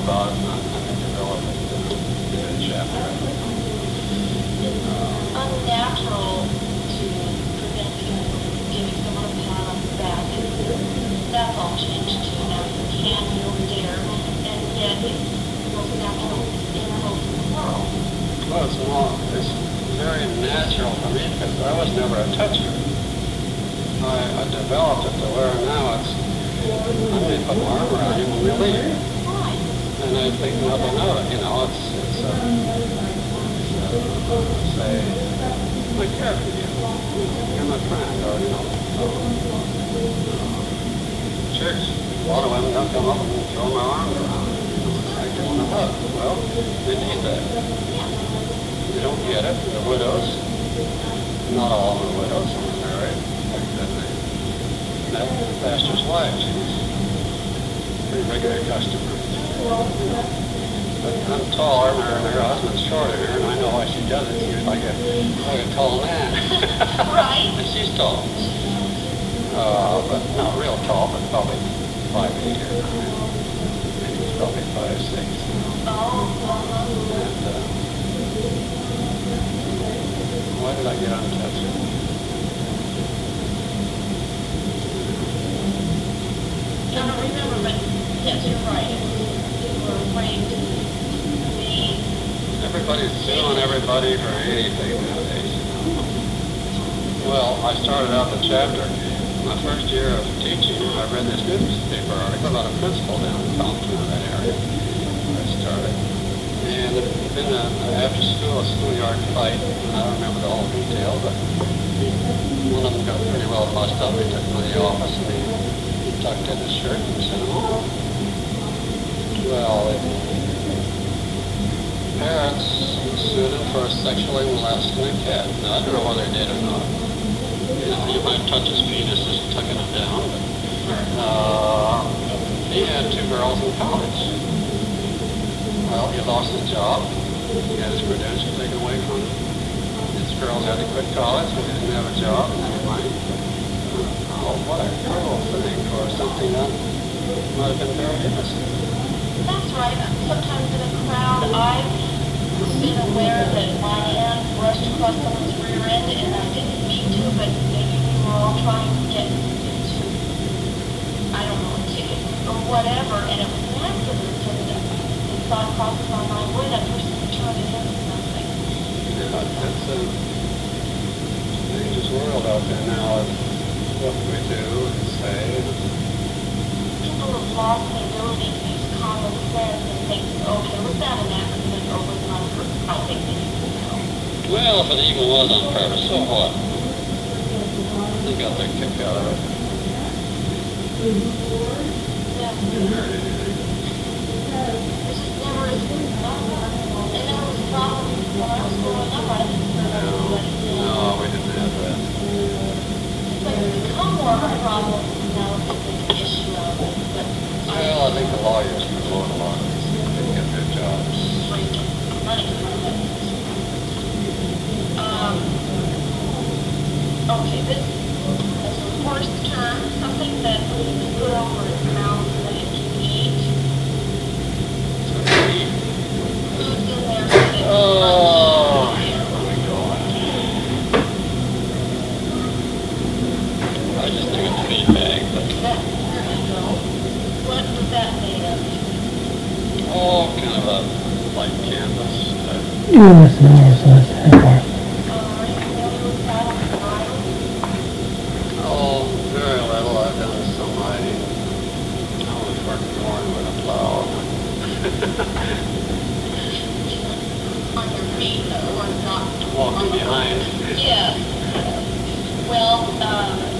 about it, and I may develop it in a chapter. Unnatural to prevent people from giving someone a pat on the back. That's all changed too now. You can, you'll dare, and yet it's the most natural impulse in the world. Well, it's very natural for me because I was never a toucher. I developed it to where now it's, I may put my arm around him when we leave. Why? And I think nothing of it, you know, say, I care for you. You're my friend, or, you know, church. A lot of women don't come up and throw my arms around. I give them a hug. Well, they need that. You don't get it. The widows, not all of the widows are married. That pastor's wife, she's a pretty regular customer. But I'm taller than her husband's shorter than her, and I know why she does it. She's like a tall man. Right. And she's tall. But not real tall, but probably 5'8" or 9. And he's probably 5'6". And why did I get on touch? I don't remember, but yes, you're right. People are afraid to be. Everybody's suing everybody for anything nowadays, you know. Well, I started out the chapter. My first year of teaching, I read this newspaper article about a principal down in Compton, that area where I started. And there had been an after-school schoolyard fight. I don't remember the whole detail, but one of them got pretty well fussed up. He took him to the office and he tucked in his shirt and sent him home. Well, parents sued him for sexually molesting a kid. Now, I don't know whether they did or not. You know, you might touch his penis just tucking it down, but he had 2 girls in college. Well, he lost his job. He had his credentials taken away from him. His girls had to quit college because he didn't have a job and any money. Oh, what a cruel thing for something that might have been very innocent. That's right. Sometimes in a crowd, I've been aware that my hand brushed across someone's rear end, and I didn't mean to, but maybe we were all trying to get into, I don't know, a ticket or whatever, and it was an accident, and the thought crosses my mind, boy, that person could turn it into something. Yeah, it's a dangerous world out there now. What we do and say. People have lost the ability to use common sense and think, okay, was that an accident or was it on purpose? I think they need to know. Well, if it even was on purpose, so what? They got their kick out of it. Yeah. Didn't hurt anything. It just never is. It never was a problem when I was growing up. I didn't hear everybody saying. No, we didn't have that. But it's become more of a problem now that there's an issue of it. But Well, I think the lawyers promote a lot of these. They get their jobs. money from it. Okay, this is a horse term, something that we put over its mouth that it can eat. Food's in there so that it Oh, can here we go. I just think it's a feed bag, but There you go. What was that made of? oh, kind of a light canvas. Yes, yes, yes. Are you familiar with that on the bottom? Oh, very little. I've done some riding. I was working more with a plow. On your feet, or not? Walking behind. Yes. Well,